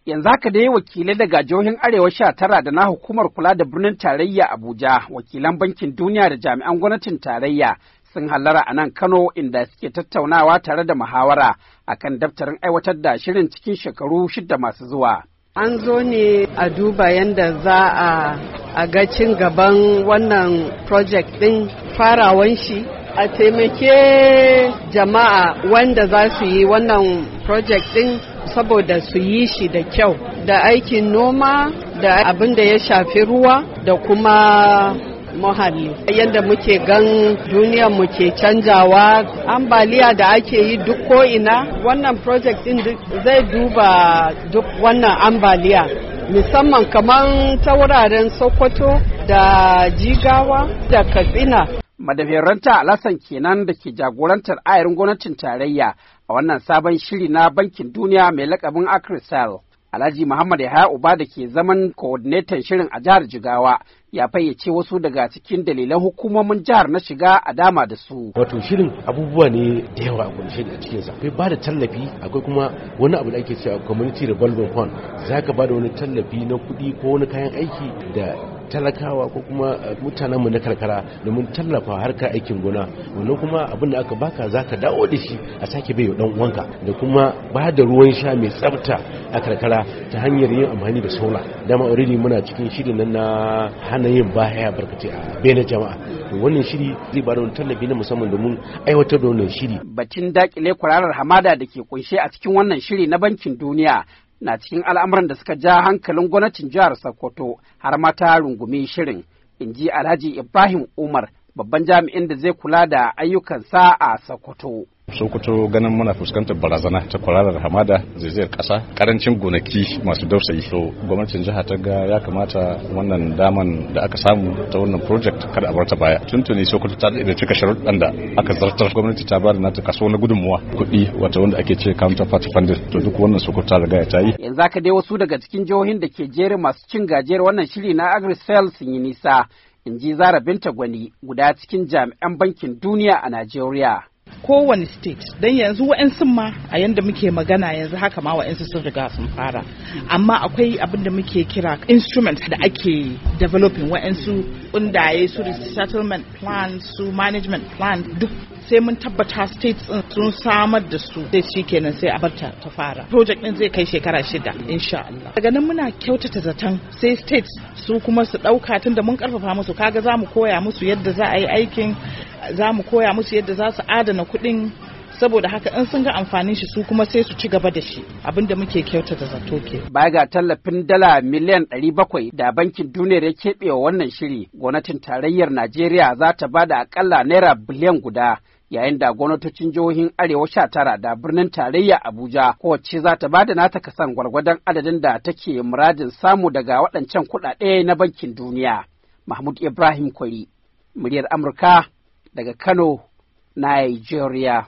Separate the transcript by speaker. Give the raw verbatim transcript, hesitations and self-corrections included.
Speaker 1: Yanzu haka dai wakilai daga jihohin Arewa sha tara da na hukumar kula da birnin tarayya Abuja, wakilan Bankin Duniya da jami'an gwamnatin tarayya sun hallara a nan Kano inda suke tattaunawa tare da muhawara akan daftarin aiwatar da shirin cikin shekaru shida masu zuwa.
Speaker 2: An zo ne a duba yadda za a a ga cin gaban wannan project ɗin farawan shi, a taimake jama'a wanda za su yi wannan project ɗin saboda su yi shi da kyau, da aikin noma, da abin da ya shafi ruwa, da kuma muhalli. Yadda muke gan duniyar mu ke canjawa, ambaliya da ake yi duk ko'ina, wannan project din zai duba duk wannan ambaliya, musamman kamar ta wuraren Sokoto da Jigawa da Katsina.
Speaker 1: Madafiyaranta Alhassan kenan da ke jagorantar ayarin gwamnatin tarayya a wannan sabon shiri na Bankin Duniya mai lakabin Akrisal. Alhaji Muhammad Yahaya Uba da ke zaman coordinator shirin a jihar Jigawa ya fayyace wasu daga cikin dalilan hukumomin jihar na shiga a dama da su.
Speaker 3: Wato shirin abubuwa ne da yawa a kunshe a cikinsa. Akwai ba da tallafi, akwai kuma wani abu da ake cewa community revolving fund. Za ka ba da wani tallafi na kuɗi ko wani kayan aiki da talakawa ko kuma mutanenmu na karkara domin tallafa harkar aikin gona. Wannan kuma abin da aka baka za ka dawo da shi a sake bai wa ɗan uwanka, da kuma ba da ruwan sha mai tsafta a karkara ta hanyar yin amfani da sola. Dama already muna cikin shirin nan na hana yin bahaya barkatai a bayyana jama'a. To wannan shiri zai ba da wani tallafi na musamman domin aiwatar da wannan shiri.
Speaker 1: Batun dakile kwararar hamada da ke kunshe a cikin wannan shiri na Bankin Duniya na cikin al'amuran da suka ja hankalin gwamnatin jihar Sokoto har ma ta rungumi shirin, in ji Alhaji Ibrahim Umar, babban jami'in da zai kula da ayyukansa a Sokoto.
Speaker 4: Sokoto ganin muna fuskantar barazana ta kwararar hamada, zaizayar ƙasa, karancin gonaki masu dausayi. So gwamnatin jiha ta ga ya kamata wannan daman da aka samu ta wannan project kada a bar ta baya. Tuntuni Sokoto ta da cika sharuɗan da aka zartar. Gwamnati ta bada nata kaso na gudunmuwa kuɗi wata wanda ake ce counterpart funding. To duk wannan Sokoto ta riga ta yi.
Speaker 1: Yanzu haka dai wasu daga cikin jihohin da ke jere masu cin gajiyar wannan shiri na Agrisel sun yi nisa, in ji Zara Binta Gwani, guda cikin jami'an Bankin Duniya a Najeriya.
Speaker 5: Kowane state don yanzu wa'yansu ma a yanda muke magana yanzu haka ma wa'yansu sun riga sun fara, amma akwai abin da muke kira instrument da ake developing wa'yansu kundaye su resettlement plan su management plan, duk sai mun tabbata states sun samar da su, sai shi kenan sai a barta ta fara. Project din zai kai shekara shida insha Allah. Daga nan muna kyautata zaton sai states su kuma su dauka, tunda mun karfafa musu, kaga za mu koya musu yadda za a yi aikin, za mu koya musu yadda za su adana kuɗin, saboda haka in sun ga amfanin shi su kuma sai su ci gaba da shi, abinda muke kyautata zato ke.
Speaker 1: Baya ga tallafin dala miliyan ɗari bakwai da Bankin Duniya ya keɓe wa wannan shiri, gwamnatin tarayyar Najeriya za ta ba da akalla naira biliyan guda, yayin da gwamnatocin jihohin Arewa sha tara da birnin tarayya Abuja kowace za ta ba da nata kasan gwargwadon adadin da take muradin samu daga waɗancan kuɗaɗe na Bankin Duniya. Mahmud Ibrahim Kwari, muryar Amurka daga Kano, Nigeria.